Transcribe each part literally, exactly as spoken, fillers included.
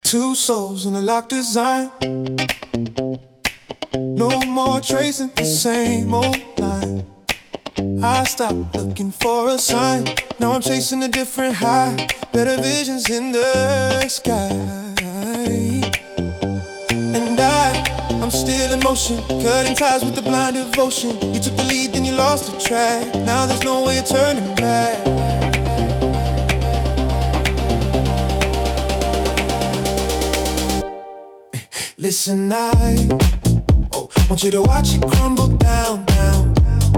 Two souls in a locked design. No more tracing the same old line. I stopped looking for a sign. Now I'm chasing a different high. Better visions in the sky. And I, I'm still in motion, cutting ties with the blind devotion. You took the lead, then you lost the track. Now there's no way of turning back. Listen, I oh, want you to watch it crumble down, down.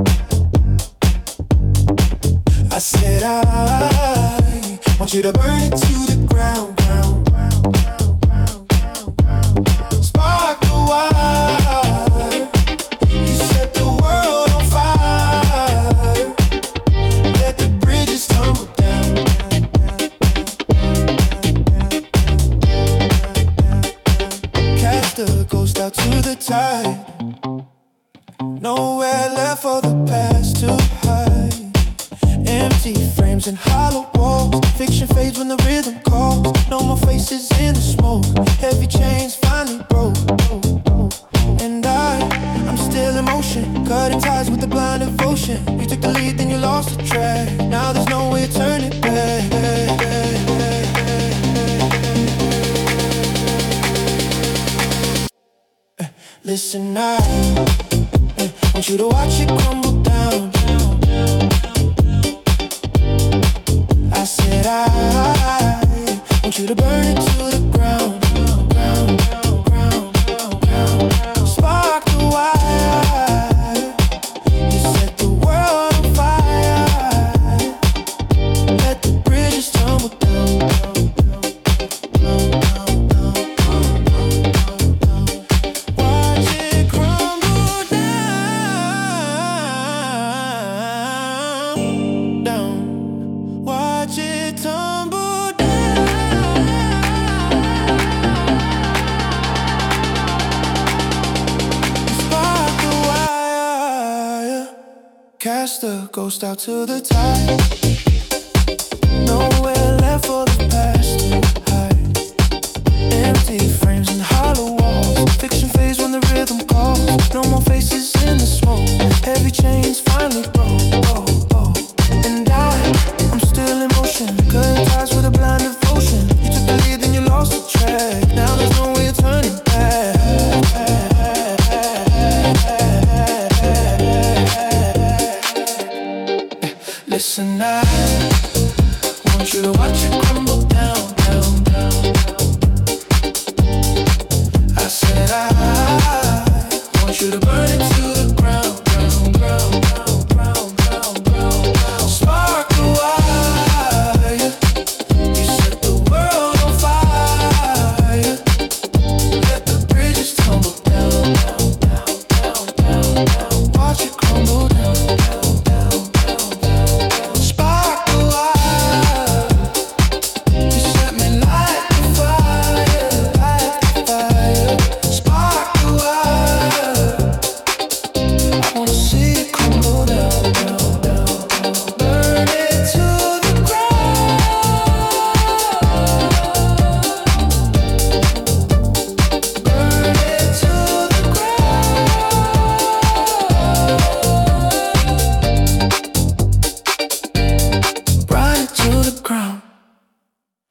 I said I want you to burn it to the ground, ground, ground, ground, ground, ground, ground. Spark the wire. You set the world on fire. Let the bridges tumble down. Cast the ghost out to the tide. Nowhere left for the past to hide. Empty frames and hollow walls. Fiction fades when the rhythm calls. No more faces in the smoke. Heavy chains finally broke. And I, I'm still in motion, cutting ties with the blind devotion. You took the lead, then you lost the track. Now there's no way to turn it back. Listen, I want you to watch it crumble down. I said I want you to burn it to the ground, ground, ground, ground, ground, ground. Spark the wire. You set the world on fire. Let the bridges tumble down, down, down, down, down, down. Watch it crumble down, down. Watch it tumble down. Spark the wire. Cast the ghost out to the tide.